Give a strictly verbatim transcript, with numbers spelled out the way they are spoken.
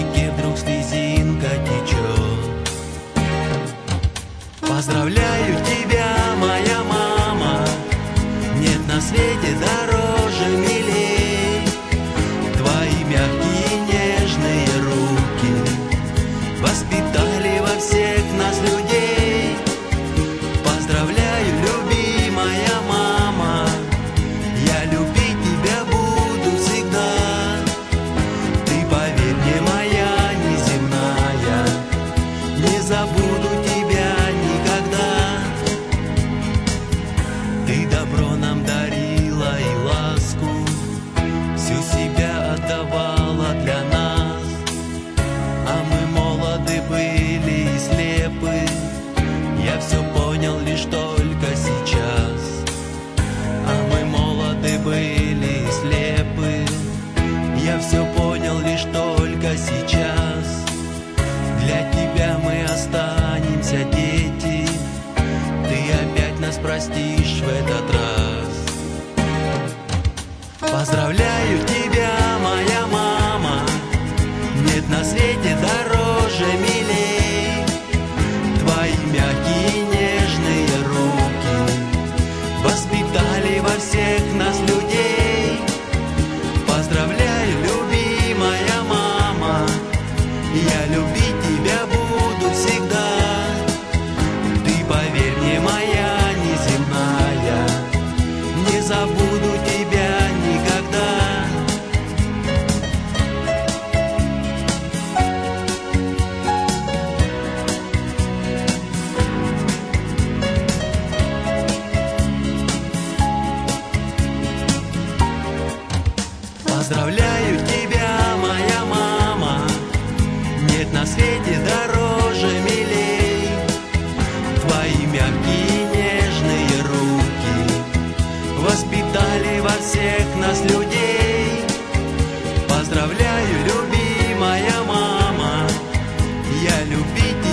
щеке вдруг слезинка течет. Поздравляю тебя, моя мама, нет на свете дороже, милей. Твои мягкие нежные руки воспитали во всех нас людей. Поздравляю, любимая мама, я любить тебя буду всегда. Ты, поверь мне, моя неземная, не забуду тебя никогда. Ты добро нам дарила и ласку, всю себя отдавала для нас. А мы молоды были и слепы, я все понял лишь только сейчас. А мы молоды были и слепы, я все понял лишь только сейчас. Для тебя мы останемся, дети, ты опять нас простишь в этот раз. Поздравляю тебя, моя мама, нет на свете дороже, милей. Твои мягкие нежные руки воспитали во всех нас людей. Поздравляю, любимая мама, я любить тебя буду всегда. Ты, поверь мне, моя неземная, не забуду тебя никогда. Поздравляю тебя, моя мама, нет на свете дороже, милей. Твои мягкие нежные руки воспитали во всех нас людей. Поздравляю, любимая мама, я любить